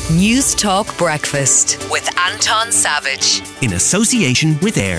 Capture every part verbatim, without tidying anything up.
News Talk Breakfast with Anton Savage. In association with AIR.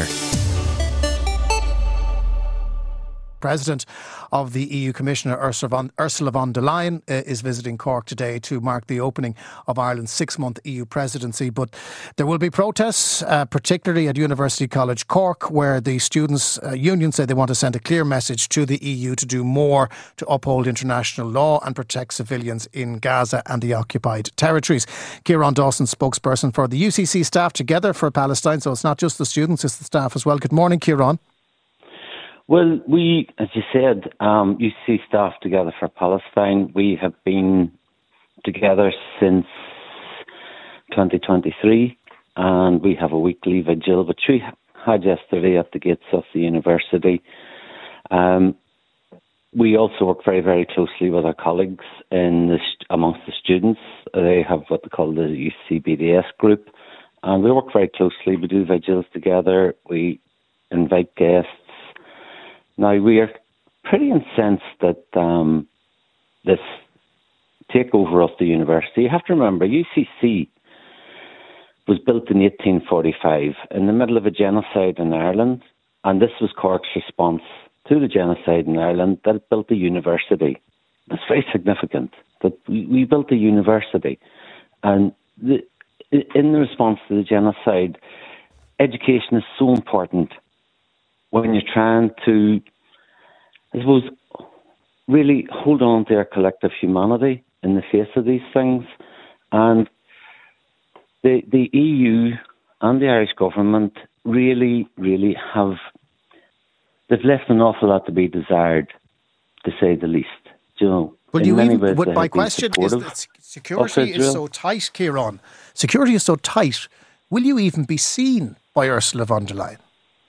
President of the E U Commissioner Ursula von, Ursula von der Leyen uh, is visiting Cork today to mark the opening of Ireland's six-month E U presidency. But there will be protests, uh, particularly at University College Cork, where the students' uh, union say they want to send a clear message to the E U to do more to uphold international law and protect civilians in Gaza and the occupied territories. Kieran Dawson, spokesperson for the U C C staff Together for Palestine. So it's not just the students, it's the staff as well. Good morning, Kieran. Well, we, as you said, um, U C C staff Together for Palestine, we have been together since twenty twenty-three, and we have a weekly vigil, which we had yesterday at the gates of the university. Um, we also work very, very closely with our colleagues in the, amongst the students. They have what they call the U C C B D S group, and we work very closely. We do vigils together. We invite guests. Now, we are pretty incensed that um, this takeover of the university. You have to remember, U C C was built in eighteen forty-five in the middle of a genocide in Ireland, and this was Cork's response to the genocide in Ireland, that it built a university. That's very significant, that we, we built a university. And the, in the response to the genocide, education is so important. When you're trying to, I suppose, really hold on to our collective humanity in the face of these things. And the the E U and the Irish government really, really have, they've left an awful lot to be desired, to say the least. Do you know? Well, you even, but my question is that security is so tight, Kieran. Security is so tight. Will you even be seen by Ursula von der Leyen?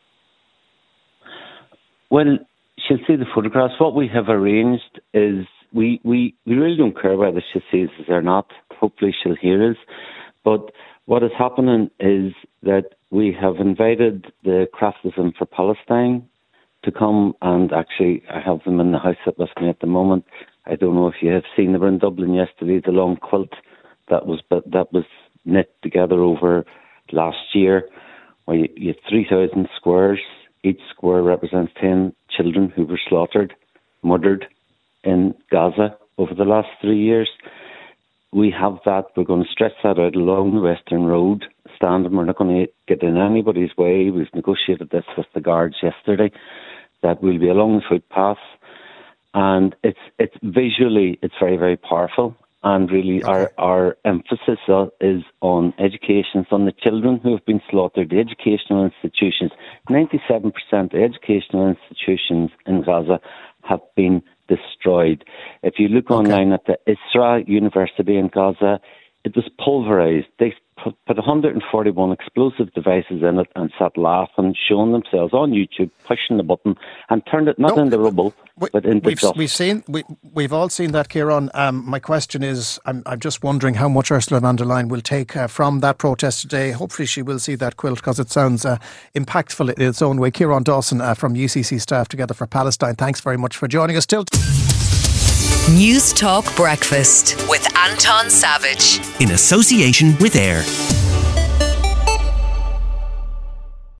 Well, she'll see the photographs. What we have arranged is we, we, we really don't care whether she sees us or not. Hopefully she'll hear us. But what is happening is that we have invited the Craftsmen for Palestine to come, and actually I have them in the house with me at the moment. I don't know if you have seen, they were in Dublin yesterday, the long quilt that was that was knit together over last year, where you, you had three thousand squares. Each square represents ten children who were slaughtered, murdered in Gaza over the last three years. We have that. We're going to stretch that out along the Western Road stand, and we're not going to get in anybody's way. We've negotiated this with the guards yesterday, that we'll be along the footpath. And it's it's visually, it's very, very powerful. And really, okay. our, our emphasis is on education, it's on the children who have been slaughtered, the educational institutions. ninety-seven percent of educational institutions in Gaza have been destroyed. If you look okay. online at the Isra University in Gaza, it was pulverised. They put, put one hundred forty-one explosive devices in it and sat laughing, showing themselves on YouTube, pushing the button, and turned it not no, into rubble, we, but into we've, dust. We've seen, we, we've all seen that, Kieran. Um, my question is, I'm, I'm just wondering how much Ursula von der Leyen will take uh, from that protest today. Hopefully she will see that quilt, because it sounds uh, impactful in its own way. Kieran Dawson uh, from U C C staff Together for Palestine, thanks very much for joining us. Still. News Talk Breakfast with Anton Savage. In association with AIR.